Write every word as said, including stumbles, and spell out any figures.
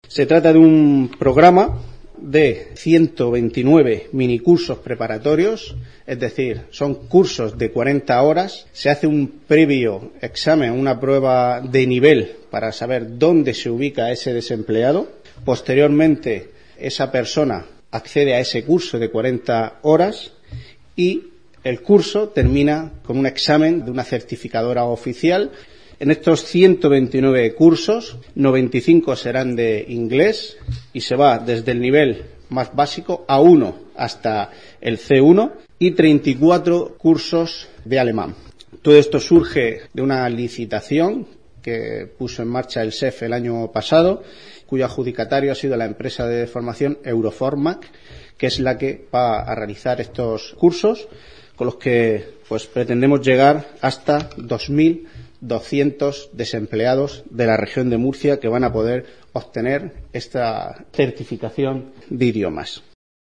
Se trata de un programa de ciento veintinueve minicursos preparatorios, es decir, son cursos de cuarenta horas. Se hace un previo examen, una prueba de nivel para saber dónde se ubica ese desempleado. Posteriormente, esa persona accede a ese curso de cuarenta horas y el curso termina con un examen de una certificadora oficial. En estos ciento veintinueve cursos, noventa y cinco serán de inglés y se va desde el nivel más básico A uno hasta el C uno y treinta y cuatro cursos de alemán. Todo esto surge de una licitación que puso en marcha el S E F el año pasado, cuyo adjudicatario ha sido la empresa de formación Euroformac, que es la que va a realizar estos cursos, con los que pues pretendemos llegar hasta dos mil doscientos desempleados de la región de Murcia que van a poder obtener esta certificación de idiomas.